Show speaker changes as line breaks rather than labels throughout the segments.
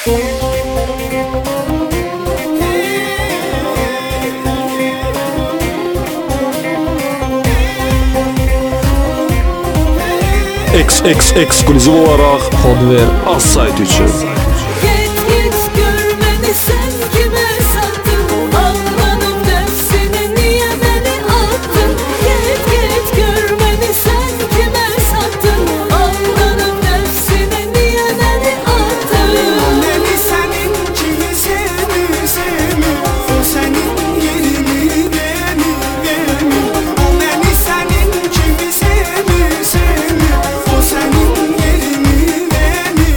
Ekskluziv olarak Hardware az sayt üçün.
Git görmeni sen kime sattın? Aldanıp nefsine niye beni attın? Git görmeni sen kime sattın? Aldanıp nefsine niye beni attın?
Beni senin kimi sevmi, o senin yerini vermi. O beni senin kimi sevmi, o senin yerini vermi.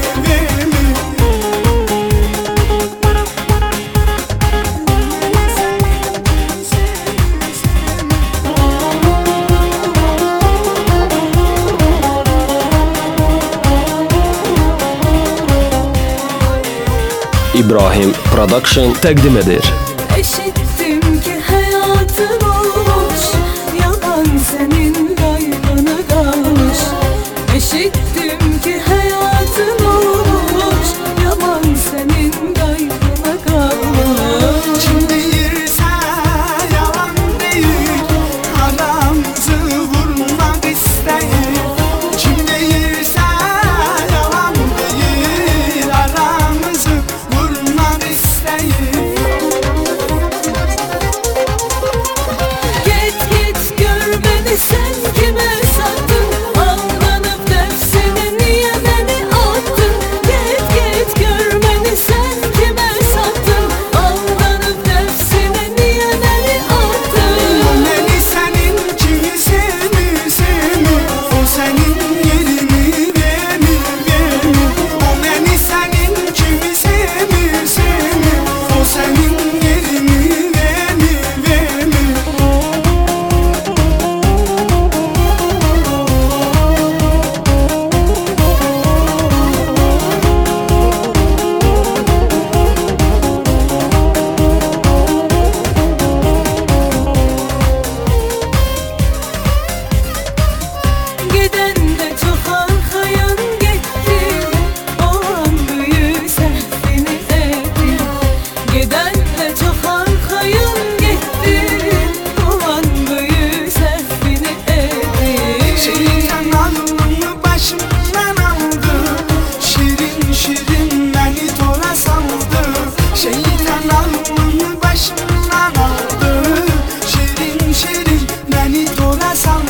İbrahim Production təqdim edir.
Eşittim ki hayatın olmuş, yalan senin gaybına kalmış. Eşittim ki hayatın olmuş, yalan senin gaybına kalmış.
Kim değilse yalan değil, aramızı vurmak isteyir. Kim değilse yalan değil, aramızı vurmak isteyir.
Git görmeni sen kime sattın? Aldanıp nefsine niye beni attın? Git görmeni sen kime sattın? Aldanıp nefsine niye beni attın?
O beni senin kimi sevmi, o senin yerini vermi. O beni senin kimi sevmi, o senin yerini vermi.
Giden de çok arkayın gitti, o an büyük sehvini etti. Giden de çok arkayın gitti, o an büyük sehvini etti.
Şeytan alnımı başımdan aldı, şirin şirin beni tora saldı. Şeytan alnımı başımdan aldı, şirin şirin beni tora saldı.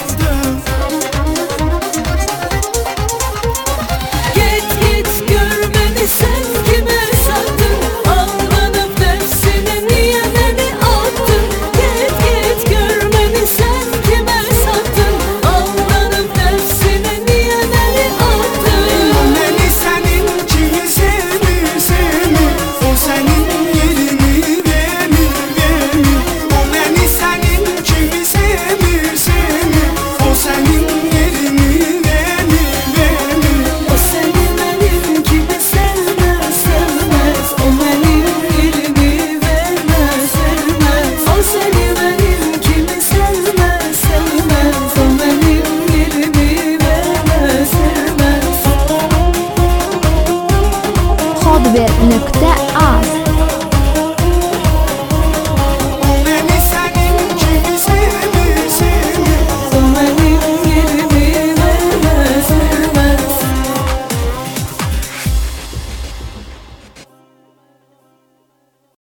Git görmeni sen kime sattın? Aldanıp nefsine niye beni attın? Git görmeni sen kime sattın? Aldanıp nefsine niye beni attın?
O beni senin kimi sevmi, o senin yerini vermi. O beni senin kimi sevmi, o senin yerini vermi.
O seni benim gibi sevmez, sevmez. O benim yerimi vermez, vermez. O seni benim gibi sevmez, sevmez. O benim yerimi vermez, vermez.
Hardware.az